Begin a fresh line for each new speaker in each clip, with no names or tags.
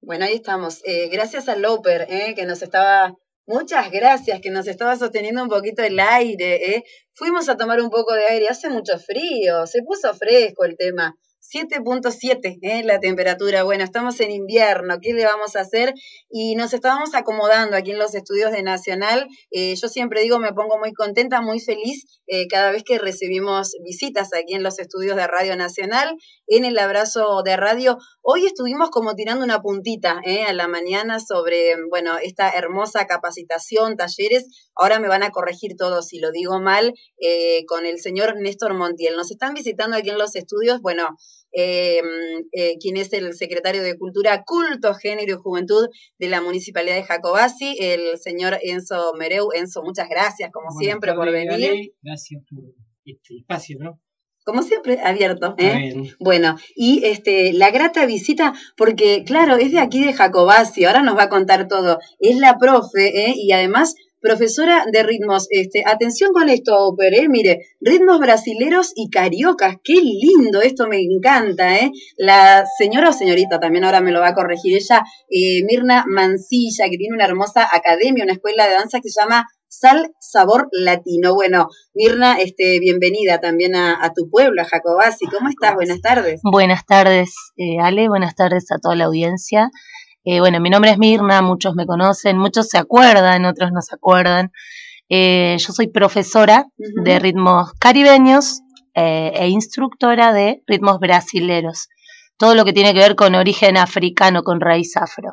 Bueno, ahí estamos. Gracias a Loper, que nos estaba, muchas gracias, que nos estaba sosteniendo un poquito el aire. Fuimos a tomar un poco de aire, hace mucho frío, se puso fresco el tema. 7.7, la temperatura. Bueno, estamos en invierno, ¿qué le vamos a hacer? Y nos estábamos acomodando aquí en los estudios de Nacional. Yo siempre digo, me pongo muy contenta, muy feliz cada vez que recibimos visitas aquí en los estudios de Radio Nacional, en el Abrazo de Radio. Hoy estuvimos como tirando una puntita a la mañana sobre, bueno, esta hermosa capacitación, talleres. Ahora me van a corregir todo si lo digo mal, con el señor Néstor Montiel. Nos están visitando aquí en los estudios, bueno, quien es el secretario de Cultura, Culto, Género y Juventud de la Municipalidad de Jacobasi, el señor Enzo Mereu. Enzo, muchas gracias, como
Buenas
siempre,
tardes,
por venir.
Ale. Gracias por este espacio, ¿no?
Como siempre, abierto.
Bien.
Bueno, y la grata visita, porque claro, es de aquí de Jacobasi, ahora nos va a contar todo. Es la profe, y además profesora de ritmos. Atención con esto, Oper, mire, ritmos brasileros y cariocas. Qué lindo, esto me encanta, La señora o señorita, también ahora me lo va a corregir ella, Mirna Mancilla, que tiene una hermosa academia, una escuela de danza que se llama Sal Sabor Latino. Bueno, Mirna, bienvenida también a tu pueblo, a Jacobasi. ¿Cómo estás? Buenas tardes.
Buenas tardes, Ale, buenas tardes a toda la audiencia. Bueno, mi nombre es Mirna, muchos me conocen, muchos se acuerdan, otros no se acuerdan. Yo soy profesora de ritmos caribeños e instructora de ritmos brasileros. Todo lo que tiene que ver con origen africano, con raíz afro.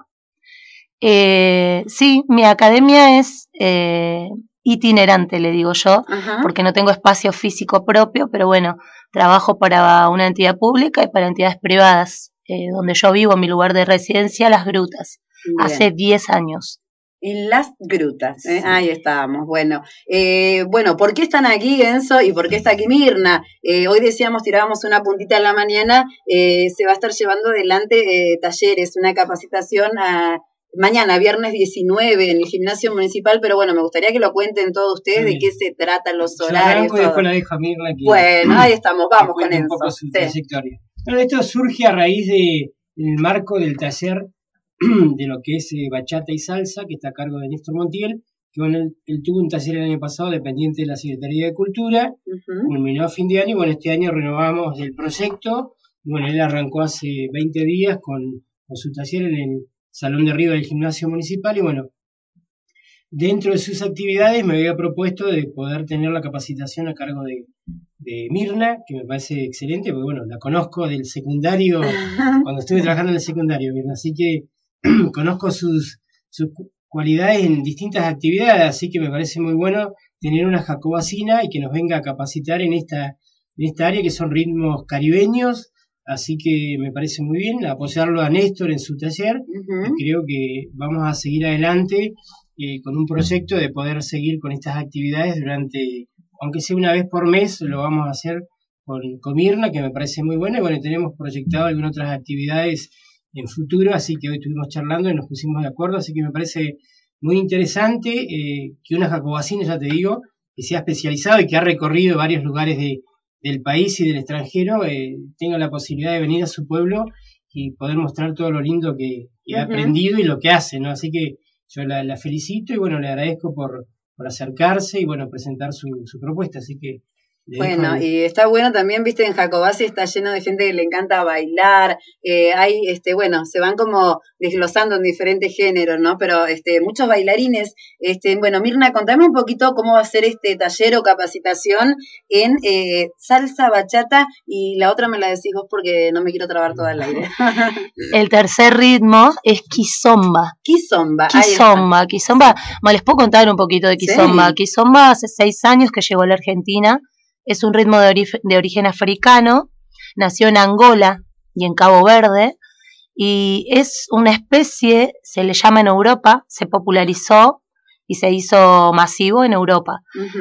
Sí, mi academia es itinerante, le digo yo, porque no tengo espacio físico propio, pero bueno, trabajo para una entidad pública y para entidades privadas, donde yo vivo, en mi lugar de residencia, Las Grutas, hace 10 años.
En Las Grutas, sí. Ahí estábamos. Bueno, ¿por qué están aquí, Enzo, y por qué está aquí Mirna? Hoy decíamos, tirábamos una puntita en la mañana, se va a estar llevando adelante talleres, una capacitación mañana, viernes 19, en el gimnasio municipal, pero bueno, me gustaría que lo cuenten todos ustedes de qué se tratan los horarios.
Yo después la dejo a Mirna.
Bueno, ahí estamos, vamos con Enzo.
Un poco su trayectoria. Bueno, esto surge a raíz del marco del taller de lo que es bachata y salsa, que está a cargo de Néstor Montiel, que bueno, él tuvo un taller el año pasado dependiente de la Secretaría de Cultura, culminó a fin de año, y bueno, este año renovamos el proyecto, y bueno, él arrancó hace 20 días con su taller en el Salón de Arriba del Gimnasio Municipal, y bueno, dentro de sus actividades me había propuesto de poder tener la capacitación a cargo de Mirna, que me parece excelente, porque bueno, la conozco del secundario, cuando estuve trabajando en el secundario, Mirna, así que conozco sus cualidades en distintas actividades, así que me parece muy bueno tener una jacobacina y que nos venga a capacitar en esta área que son ritmos caribeños, así que me parece muy bien apoyarlo a Néstor en su taller, y creo que vamos a seguir adelante con un proyecto de poder seguir con estas actividades durante, aunque sea una vez por mes, lo vamos a hacer con Mirna, que me parece muy bueno, y bueno, tenemos proyectado algunas otras actividades en futuro, así que hoy estuvimos charlando y nos pusimos de acuerdo, así que me parece muy interesante que una jacobacina, ya te digo, que sea especializado y que ha recorrido varios lugares del país y del extranjero, tenga la posibilidad de venir a su pueblo y poder mostrar todo lo lindo que ha aprendido y lo que hace, ¿no? Así que yo la felicito y bueno, le agradezco por acercarse y bueno, presentar su propuesta, así que
bueno, y está bueno también, viste, en Jacobasi está lleno de gente que le encanta bailar, hay, bueno, se van como desglosando en diferentes géneros, ¿no? Pero muchos bailarines, bueno, Mirna, contame un poquito cómo va a ser este taller o capacitación en salsa, bachata, y la otra me la decís vos porque no me quiero trabar toda el aire.
El tercer ritmo es kizomba.
Kizomba.
Kizomba. Bueno, les puedo contar un poquito de kizomba. Sí. Kizomba hace 6 años que llegó a la Argentina. Es un ritmo de origen africano, nació en Angola y en Cabo Verde, y es una especie, se le llama en Europa, se popularizó y se hizo masivo en Europa.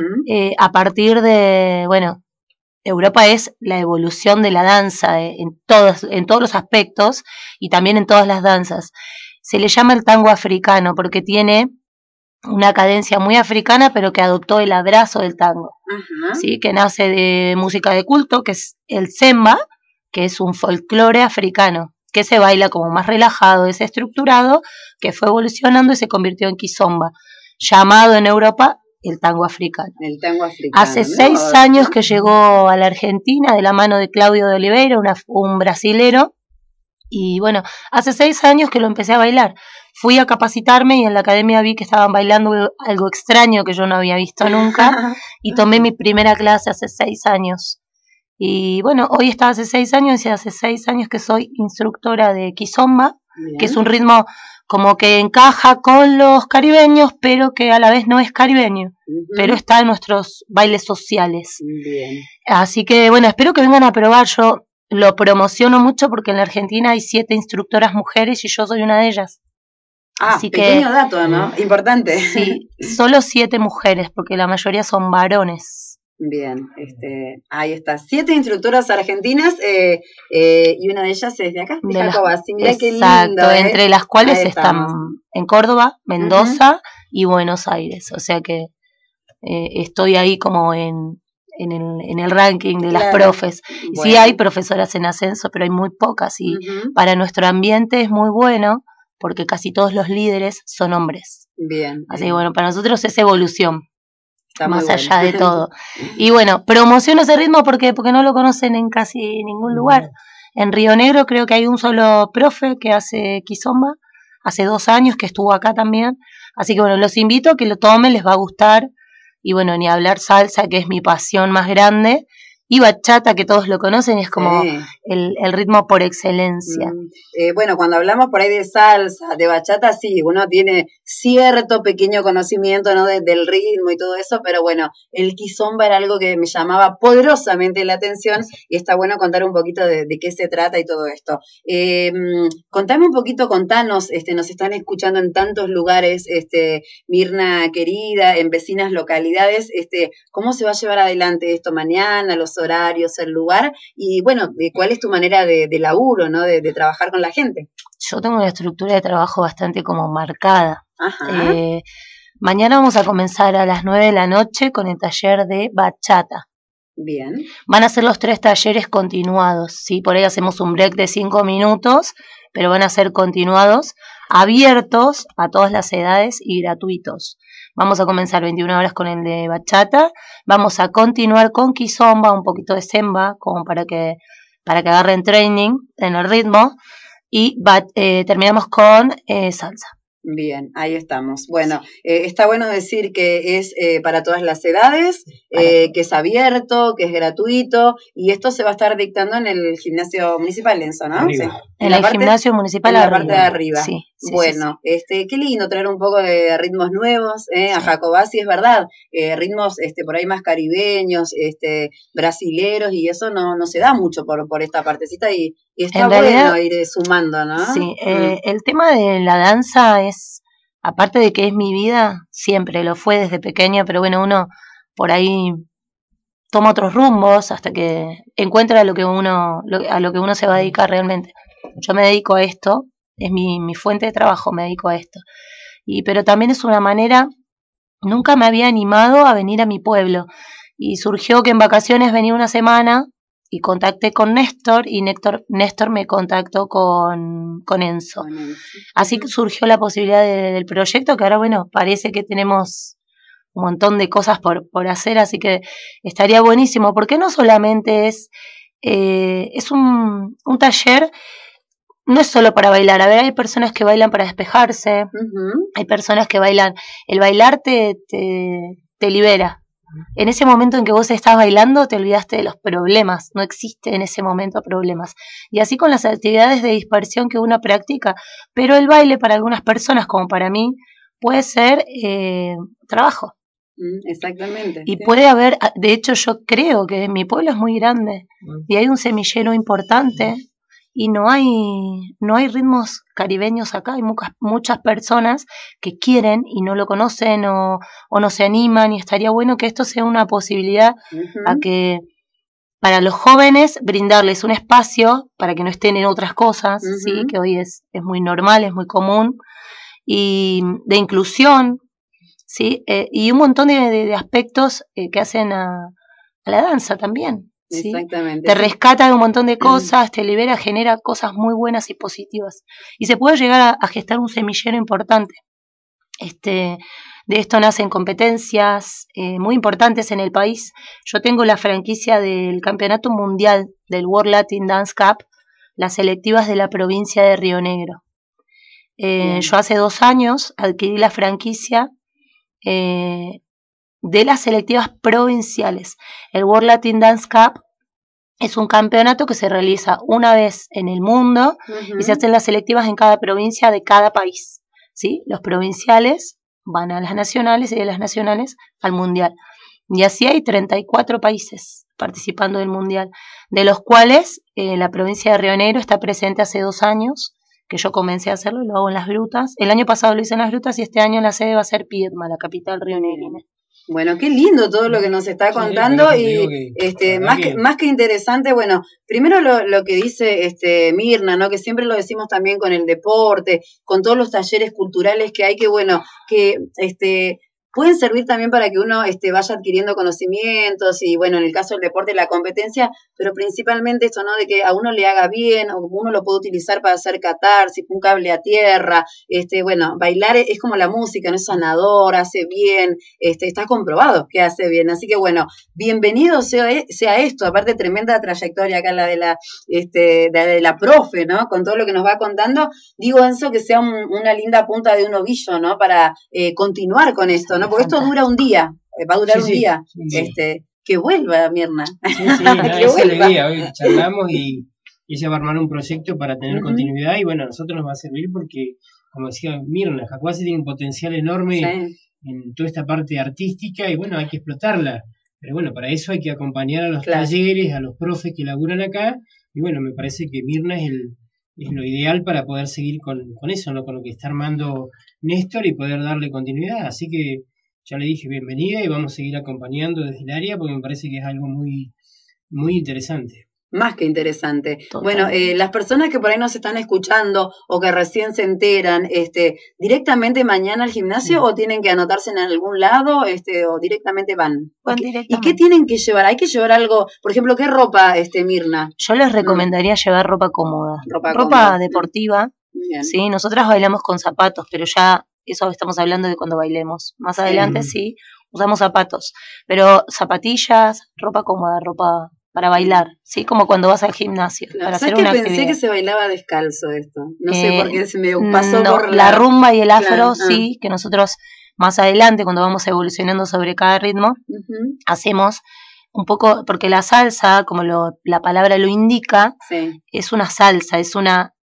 A partir de, bueno, Europa es la evolución de la danza en todos los aspectos y también en todas las danzas. Se le llama el tango africano porque tiene una cadencia muy africana, pero que adoptó el abrazo del tango, ¿sí? Que nace de música de culto, que es el semba, que es un folclore africano, que se baila como más relajado, desestructurado, que fue evolucionando y se convirtió en kizomba, llamado en Europa el tango africano.
El tango africano.
Hace 6 años que llegó a la Argentina de la mano de Claudio de Oliveira, un brasilero, y bueno, hace 6 años que lo empecé a bailar. Fui a capacitarme y en la academia vi que estaban bailando algo extraño que yo no había visto nunca y tomé mi primera clase hace 6 años. Y bueno, hoy está hace 6 años y hace 6 años que soy instructora de kizomba, que es un ritmo como que encaja con los caribeños, pero que a la vez no es caribeño, pero está en nuestros bailes sociales.
Bien.
Así que bueno, espero que vengan a probar. Yo lo promociono mucho porque en la Argentina hay 7 instructoras mujeres y yo soy una de ellas.
Así pequeño dato, ¿no? Importante.
Sí, solo 7 mujeres, porque la mayoría son varones.
Bien, ahí está. 7 instructoras argentinas y una de ellas es de acá, de Jacobasi. Mirá qué lindo.
Exacto, entre las cuales están en Córdoba, Mendoza y Buenos Aires. O sea que estoy ahí como en el ranking de las profes. Bueno. Sí hay profesoras en ascenso, pero hay muy pocas y para nuestro ambiente es muy bueno porque casi todos los líderes son hombres.
Bien.
Así que bueno, para nosotros es evolución.
Está
más allá de todo. Y bueno, promociono ese ritmo porque no lo conocen en casi ningún lugar. En Río Negro creo que hay un solo profe que hace kizomba, hace 2 años que estuvo acá también. Así que bueno, los invito a que lo tomen, les va a gustar. Y bueno, ni hablar salsa, que es mi pasión más grande. Y bachata, que todos lo conocen, es como el ritmo por excelencia.
Bueno, cuando hablamos por ahí de salsa, de bachata, sí, uno tiene cierto pequeño conocimiento, ¿no? Del ritmo y todo eso, pero bueno, el kizomba era algo que me llamaba poderosamente la atención y está bueno contar un poquito de qué se trata y todo esto. Contame un poquito, contanos, nos están escuchando en tantos lugares, Mirna querida, en vecinas localidades, ¿cómo se va a llevar adelante esto mañana, los horarios, el lugar y bueno, cuál es tu manera de laburo, ¿no? De trabajar con la gente.
Yo tengo una estructura de trabajo bastante como marcada.
Ajá.
Mañana vamos a comenzar a las 9 de la noche con el taller de bachata.
Bien.
Van a ser los 3 talleres continuados, ¿sí? Por ahí hacemos un break de 5 minutos, pero van a ser continuados, abiertos a todas las edades y gratuitos. Vamos a comenzar 21 horas con el de bachata, vamos a continuar con kizomba, un poquito de semba, como para que agarren training en el ritmo, y terminamos con salsa.
Bien, ahí estamos. Bueno, está bueno decir que es para todas las edades, que es abierto, que es gratuito, y esto se va a estar dictando en el gimnasio municipal, Enzo, ¿no?
Sí. En el gimnasio municipal
en la parte de arriba.
Sí,
bueno,
sí.
Qué lindo traer un poco de ritmos nuevos a Jacobasi, es verdad, ritmos por ahí más caribeños, brasileros, y eso no se da mucho por esta partecita, y está en realidad, bueno ir sumando, ¿no?
Sí, el tema de la danza es, aparte de que es mi vida, siempre lo fue desde pequeña, pero bueno, uno por ahí toma otros rumbos hasta que encuentra a lo que uno se va a dedicar realmente. Yo me dedico a esto, es mi fuente de trabajo, me dedico a esto. Pero también es una manera, nunca me había animado a venir a mi pueblo, y surgió que en vacaciones venía una semana, y contacté con Néstor, y Néstor me contactó con Enzo. Así que surgió la posibilidad del proyecto, que ahora, bueno, parece que tenemos un montón de cosas por hacer, así que estaría buenísimo, porque no solamente es un taller, no es solo para bailar. A ver, hay personas que bailan para despejarse, hay personas que bailan, el bailar te libera. En ese momento en que vos estás bailando, te olvidaste de los problemas, no existe en ese momento problemas. Y así con las actividades de dispersión que uno practica, pero el baile para algunas personas, como para mí, puede ser trabajo.
Exactamente.
Y puede haber, de hecho yo creo que mi pueblo es muy grande y hay un semillero importante y no hay ritmos caribeños acá, hay muchas personas que quieren y no lo conocen o no se animan, y estaría bueno que esto sea una posibilidad a que para los jóvenes brindarles un espacio para que no estén en otras cosas, ¿sí? Que hoy es muy normal, es muy común, y de inclusión, ¿sí? Y un montón de aspectos que hacen a la danza también. ¿sí?
Exactamente.
Te rescata de un montón de cosas, te libera, genera cosas muy buenas y positivas. Y se puede llegar a gestar un semillero importante. De esto nacen competencias muy importantes en el país. Yo tengo la franquicia del Campeonato Mundial del World Latin Dance Cup, las selectivas de la provincia de Río Negro. Yo hace 2 años adquirí la franquicia de las selectivas provinciales. El World Latin Dance Cup es un campeonato que se realiza una vez en el mundo y se hacen las selectivas en cada provincia de cada país, ¿sí? Los provinciales van a las nacionales y de las nacionales al mundial. Y así hay 34 países participando del mundial, de los cuales la provincia de Río Negro está presente hace 2 años, que yo comencé a hacerlo y lo hago en Las Grutas. El año pasado lo hice en Las Grutas y este año la sede va a ser Piedma, la capital rionegrina.
Bueno, qué lindo todo lo que nos está contando y más que interesante, bueno, primero lo que dice Mirna, ¿no? Que siempre lo decimos también con el deporte, con todos los talleres culturales que hay, que bueno, que pueden servir también para que uno vaya adquiriendo conocimientos y, bueno, en el caso del deporte, la competencia, pero principalmente esto, ¿no? De que a uno le haga bien, o uno lo puede utilizar para hacer catarsis, un cable a tierra, bueno, bailar es como la música, ¿no? Es sanador, hace bien, está comprobado que hace bien, así que, bueno, bienvenido sea esto, aparte tremenda trayectoria acá la de la profe, ¿no? Con todo lo que nos va contando, digo, Enzo, que sea una linda punta de un ovillo, ¿no? Para continuar con esto, ¿no? Porque esto dura un día, va a durar un día. Que vuelva, Mirna.
Sí, esa es la idea. Hoy charlamos y ella va a armar un proyecto para tener continuidad y bueno, a nosotros nos va a servir porque, como decía Mirna, Jacuasi tiene un potencial enorme en toda esta parte artística y bueno, hay que explotarla. Pero bueno, para eso hay que acompañar a los talleres, a los profes que laburan acá y bueno, me parece que Mirna es lo ideal para poder seguir con eso, ¿no? Con lo que está armando Néstor y poder darle continuidad. Así que ya le dije bienvenida y vamos a seguir acompañando desde el área porque me parece que es algo muy, muy interesante.
Más que interesante. Bueno, las personas que por ahí nos están escuchando o que recién se enteran, ¿directamente mañana al gimnasio o tienen que anotarse en algún lado o directamente van? ¿Y qué tienen que llevar? ¿Hay que llevar algo? Por ejemplo, ¿qué ropa, Mirna?
Yo les recomendaría llevar ropa cómoda. Ropa deportiva. Sí, nosotras bailamos con zapatos, pero ya eso estamos hablando de cuando bailemos. Más adelante sí, usamos zapatos, pero zapatillas, ropa cómoda, ropa para bailar, ¿sí? Como cuando vas al gimnasio, para hacer una actividad.
Pensé que se bailaba descalzo esto, no sé por qué se me pasó por
la rumba y el afro, sí, que nosotros más adelante, cuando vamos evolucionando sobre cada ritmo, hacemos un poco, porque la salsa, como la palabra lo indica, es una salsa, es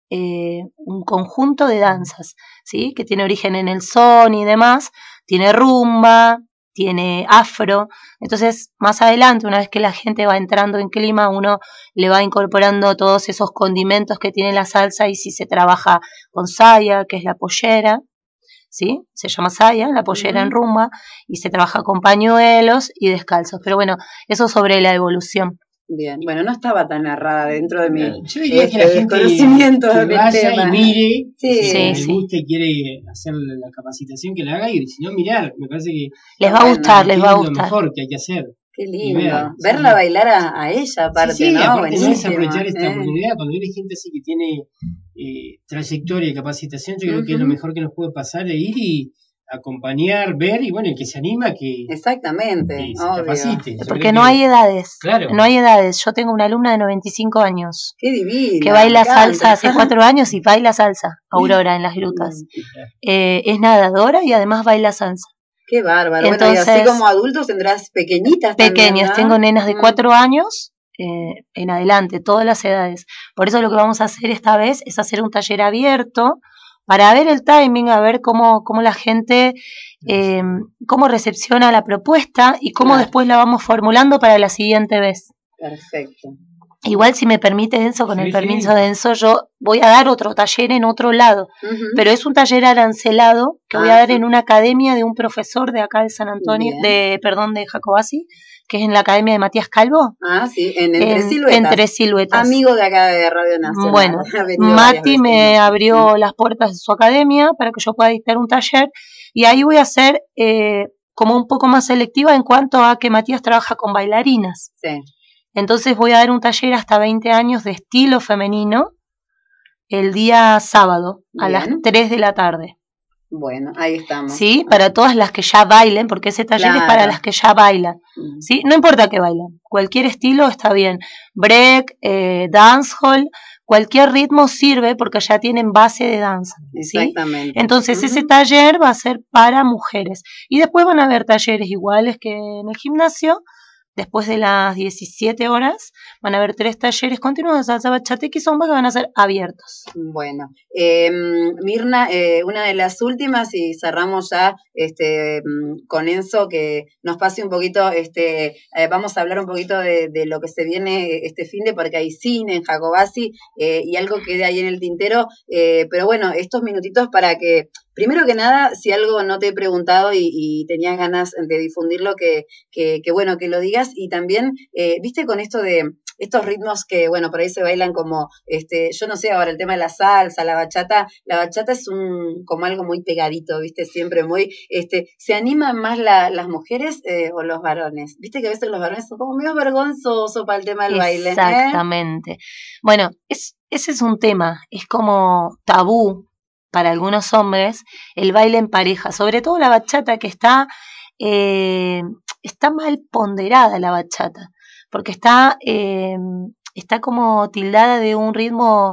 un conjunto de danzas, ¿sí? Que tiene origen en el son y demás, tiene rumba, tiene afro, entonces más adelante, una vez que la gente va entrando en clima, uno le va incorporando todos esos condimentos que tiene la salsa y si se trabaja con saya, que es la pollera, ¿sí? Se llama saya, la pollera en rumba, y se trabaja con pañuelos y descalzos, pero bueno, eso sobre la evolución.
Bien, bueno, no estaba tan errada dentro de mi
yo diría que la gente
conocimiento
que vaya
tema.
Y mire, si le gusta y quiere hacer la capacitación que la haga y si no mirar, me parece que
les va a gustar, les va a gustar.
Es lo mejor que hay que hacer.
Qué lindo, verla bailar a ella aparte, ¿no?
Aparte no es aprovechar esta oportunidad, cuando viene gente así que tiene trayectoria y capacitación, yo creo que es lo mejor que nos puede pasar, de ir y acompañar, ver y bueno, el que se anima que
exactamente,
se capacite.
Porque no hay edades, no hay edades. Yo tengo una alumna de 95 años.
Qué divina.
Que baila salsa hace 4 años y baila salsa, Aurora, en Las Grutas. Es nadadora y además baila salsa.
Qué bárbaro. Entonces, bueno, y así como adultos tendrás pequeñitas
también, ¿no? Tengo nenas de 4 años en adelante, todas las edades. Por eso lo que vamos a hacer esta vez es hacer un taller abierto para ver el timing, a ver cómo la gente, cómo recepciona la propuesta y cómo después la vamos formulando para la siguiente vez.
Perfecto.
Igual, si me permite, Enzo, con el permiso de Enzo, yo voy a dar otro taller en otro lado, pero es un taller arancelado que voy a dar en una academia de un profesor de acá de San Antonio, de Jacobasi, que es en la academia de Matías Calvo.
Sí, en Tres Siluetas. Amigo de acá de Radio Nacional.
Bueno, Mati me abrió las puertas de su academia para que yo pueda dictar un taller y ahí voy a hacer como un poco más selectiva en cuanto a que Matías trabaja con bailarinas.
Sí.
Entonces voy a dar un taller hasta 20 años de estilo femenino el día sábado a las 3 de la tarde.
Bueno, ahí estamos.
Sí, para todas las que ya bailen, porque ese taller es para las que ya bailan. ¿Sí? No importa que bailen, cualquier estilo está bien. Break, dancehall, cualquier ritmo sirve porque ya tienen base de danza. ¿Sí?
Exactamente.
Entonces ese taller va a ser para mujeres. Y después van a haber talleres iguales que en el gimnasio. Después de las 17 horas van a haber 3 talleres continuos de salsa, bachata y kizomba que van a ser abiertos.
Bueno, Mirna, una de las últimas y cerramos ya con Enzo, que nos pase un poquito, vamos a hablar un poquito de lo que se viene este finde, porque hay cine en Jacobasi y algo quede ahí en el tintero, pero bueno, estos minutitos para que, primero que nada, si algo no te he preguntado y tenías ganas de difundirlo, que bueno, que lo digas, y también, viste, con esto de estos ritmos que, bueno, por ahí se bailan como, yo no sé, ahora el tema de la salsa, la bachata es como algo muy pegadito, viste, siempre muy, ¿se animan más las mujeres o los varones? Viste que a veces los varones son como medio vergonzosos para el tema del baile.
Exactamente. Bueno, ese es un tema, es como tabú para algunos hombres el baile en pareja, sobre todo la bachata que está mal ponderada la bachata, porque está como tildada de un ritmo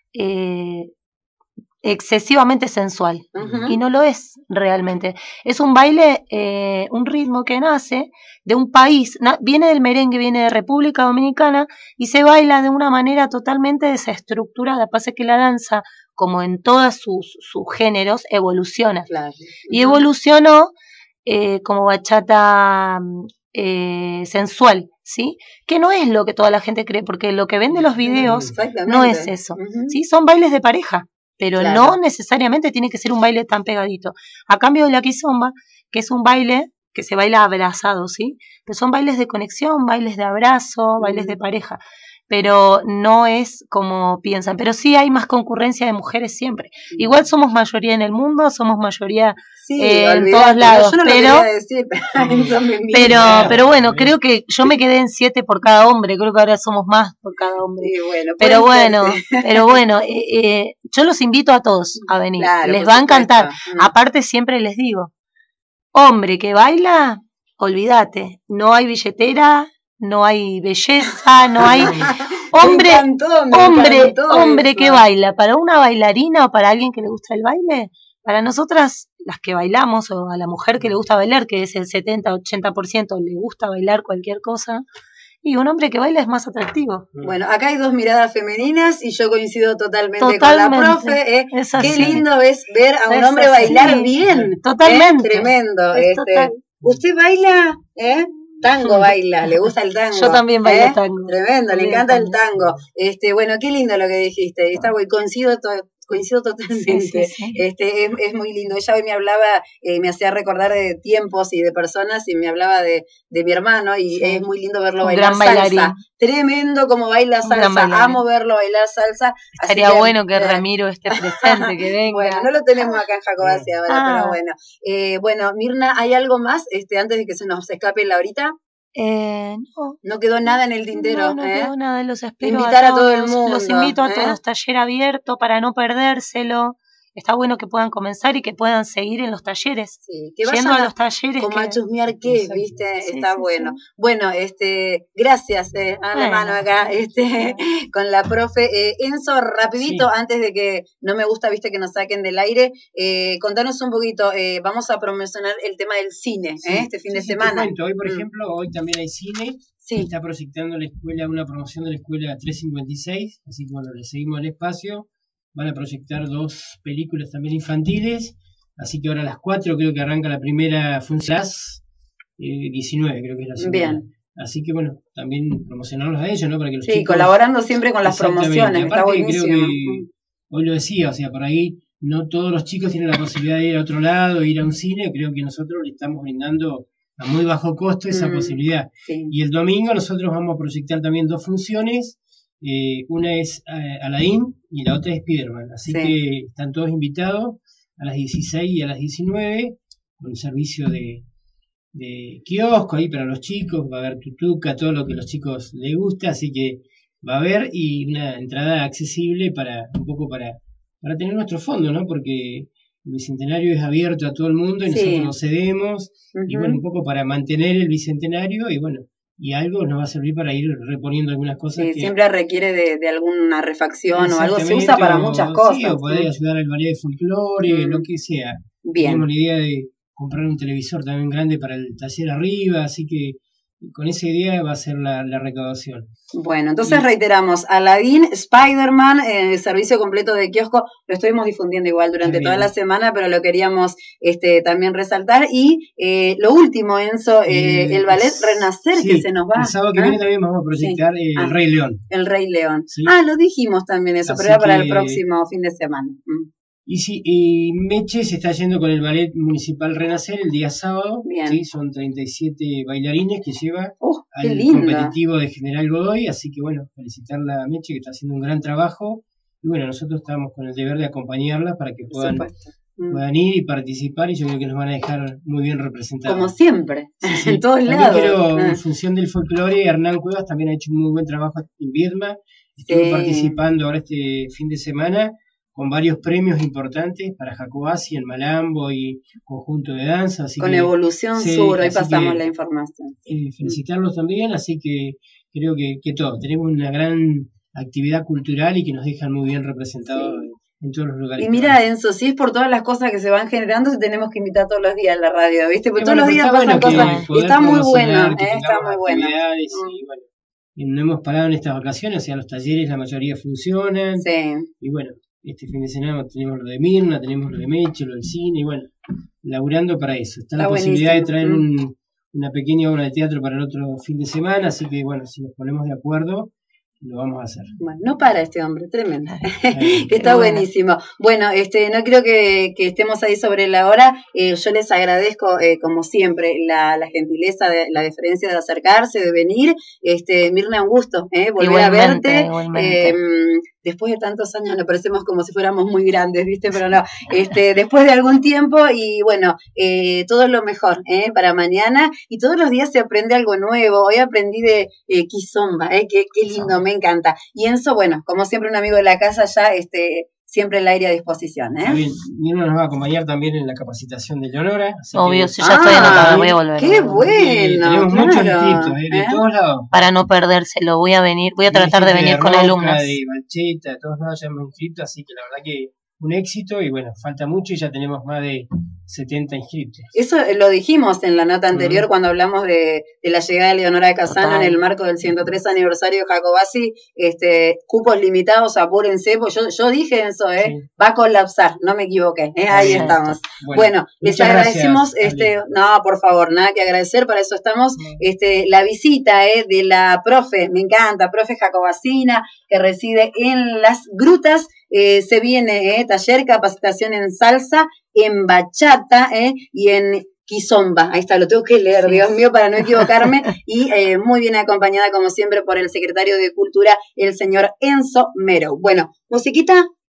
excesivamente sensual, y no lo es realmente. Es un baile, un ritmo que nace de un país, viene del merengue, viene de República Dominicana, y se baila de una manera totalmente desestructurada. Pasa que la danza, como en todos sus géneros, evoluciona.
Claro.
Y evolucionó como bachata sensual, ¿sí? Que no es lo que toda la gente cree, porque lo que ven de los videos no es eso, ¿sí? Son bailes de pareja, pero no necesariamente tiene que ser un baile tan pegadito. A cambio de la kizomba, que es un baile que se baila abrazado, ¿sí? Pero son bailes de conexión, bailes de abrazo, bailes de pareja, pero no es como piensan. Pero sí hay más concurrencia de mujeres siempre. Igual somos mayoría en el mundo, somos mayoría en todos lados,
yo no
pero,
lo decir,
pero bueno, creo que yo me quedé en 7 por cada hombre, creo que ahora somos más por cada hombre.
Sí, bueno,
pero bueno, yo los invito a todos a venir,
claro,
les va a encantar. Aparte siempre les digo, hombre que baila, olvídate, no hay billetera, no hay belleza, no hay hombre que baila. Para una bailarina o para alguien que le gusta el baile, para nosotras, las que bailamos, o a la mujer que le gusta bailar, que es el 70-80%, le gusta bailar cualquier cosa, y un hombre que baila es más atractivo.
Bueno, acá hay 2 miradas femeninas y yo coincido totalmente. Con la profe. Qué lindo es ver a un hombre bailar bien.
Totalmente.
Tremendo. ¿Usted baila? Tango baila, le gusta el tango.
Yo también bailo tango.
Tremendo, le encanta el tango. Bueno, qué lindo lo que dijiste. Coincido totalmente. Sí. Es muy lindo. Ella hoy me hablaba, me hacía recordar de tiempos y de personas, y me hablaba de mi hermano, y es muy lindo verlo bailar salsa. Tremendo como baila salsa. Amo verlo bailar salsa.
Estaría bueno que Ramiro esté presente, que venga.
Bueno, no lo tenemos acá en Jacobasi ahora, pero bueno. Bueno, Mirna, ¿hay algo más antes de que se nos escape la horita? No quedó nada en el tintero.
No quedó nada, los espero.
Invitar a todo el mundo.
Los invito a todos, taller abierto para no perdérselo. Está bueno que puedan comenzar y que puedan seguir en los talleres.
Sí, que vayan
a los talleres.
Como a chusmear qué, ¿viste? Sí, está bueno. Sí. Bueno, gracias a la mano acá, con la profe. Enzo, rapidito, antes de que no me gusta, viste, que nos saquen del aire, contanos un poquito, vamos a promocionar el tema del cine, este fin de semana.
Te cuento, hoy, por ejemplo, hoy también hay cine. Sí. Está proyectando la escuela, una promoción de la escuela 356, así que bueno, le seguimos el espacio. Van a proyectar 2 películas también infantiles, así que ahora a las 4 creo que arranca la primera función, 19 creo que es la segunda. Bien. Así que bueno, también promocionarlos a ellos, ¿no? Para que los chicos,
colaborando siempre con las promociones, está buenísimo.
Creo que hoy lo decía, o sea, por ahí no todos los chicos tienen la posibilidad de ir a otro lado, ir a un cine. Creo que nosotros le estamos brindando a muy bajo costo esa posibilidad. Sí. Y el domingo nosotros vamos a proyectar también 2 funciones. Una es Aladdin y la otra es Spiderman, así que están todos invitados a las 16 y a las 19 con servicio de de kiosco ahí para los chicos, va a haber tutuca, todo lo que a los chicos les gusta, así que va a haber y una entrada accesible un poco para tener nuestro fondo, ¿no? Porque el Bicentenario es abierto a todo el mundo y nosotros nos cedemos, y bueno, un poco para mantener el Bicentenario y bueno, y algo nos va a servir para ir reponiendo algunas cosas que
siempre requiere de alguna refacción o algo, se usa para muchas cosas.
Sí, o poder ayudar al ballet de folclore, lo que sea.
Bien.
Tenemos la idea de comprar un televisor también grande para el taller arriba, así que con esa idea va a ser la recaudación.
Bueno, entonces reiteramos, Aladdin, Spider-Man, servicio completo de kiosco, lo estuvimos difundiendo igual durante toda la semana, pero lo queríamos también resaltar. Y lo último, Enzo, el ballet Renacer, que se nos va.
El sábado que viene también vamos a proyectar El Rey León.
El Rey León.
¿Sí?
Lo dijimos también eso, pero era para el próximo fin de semana.
Y Meche se está yendo con el Ballet Municipal Renacer el día sábado. ¿Sí? Son 37 bailarines que lleva al competitivo de General Godoy. Así que bueno, felicitarla a Meche que está haciendo un gran trabajo. Y bueno, nosotros estamos con el deber de acompañarla para que puedan ir y participar. Y yo creo que nos van a dejar muy bien representados.
Como siempre, en todos lados.
Pero en función del folclore, Hernán Cuevas también ha hecho un muy buen trabajo en Viedma. Estuvo participando ahora este fin de semana con varios premios importantes para Jacobasi, en Malambo y conjunto de danza. Así
con Evolución Sur, hoy pasamos la información.
Felicitarlos también, así que creo que todo, tenemos una gran actividad cultural y que nos dejan muy bien representados en todos los lugares.
Y mira, Enzo, si es por todas las cosas que se van generando, tenemos que invitar todos los días a la radio, ¿viste? Porque todos los días pasan cosas. Está muy bueno, está muy bueno.
Y bueno, y no hemos parado en estas vacaciones, o sea, los talleres la mayoría funcionan. Y bueno, este fin de semana tenemos lo de Mirna, tenemos lo de Meche, lo del cine, y bueno, laburando para eso. Está la posibilidad de traer una pequeña obra de teatro para el otro fin de semana, así que bueno, si nos ponemos de acuerdo, lo vamos a hacer.
Bueno, no para este hombre, tremendo. Está buenísimo. Bueno, no creo que estemos ahí sobre la hora. Yo les agradezco, como siempre, la gentileza, la deferencia de acercarse, de venir. Mirna, un gusto volver a verte. Después de tantos años nos parecemos como si fuéramos muy grandes, ¿viste? Pero no, después de algún tiempo y bueno, todo lo mejor para mañana y todos los días se aprende algo nuevo. Hoy aprendí de Kizomba, qué lindo, me encanta. Y Enzo, bueno, como siempre un amigo de la casa ya, siempre el aire a disposición.
Bien, Mirna nos va a acompañar también en la capacitación de Leonora.
Obvio, si ya estoy anotada, voy a volver.
¡Qué bueno!
Tenemos muchos inscritos de todos lados.
Para no perdérselo, voy a tratar de venir con alumnas.
De Balcheta, de todos lados ya hemos inscrito, así que la verdad que un éxito y bueno, falta mucho y ya tenemos más de 70 inscritos.
Eso lo dijimos en la nota anterior cuando hablamos de la llegada de Leonora de Casano en el marco del 103 aniversario de Jacobasi, cupos limitados, apúrense, pues yo dije eso, va a colapsar, no me equivoqué, ahí estamos. Bueno, les agradecemos, no, por favor, nada que agradecer, para eso estamos, la visita de la profe, me encanta, profe Jacobasina, que reside en Las Grutas. Se viene taller, capacitación en salsa, en bachata y en Kizomba. Ahí está, lo tengo que leer, Dios mío, para no equivocarme. Y muy bien acompañada, como siempre, por el secretario de Cultura, el señor Enzo Mero. Bueno, musiquita.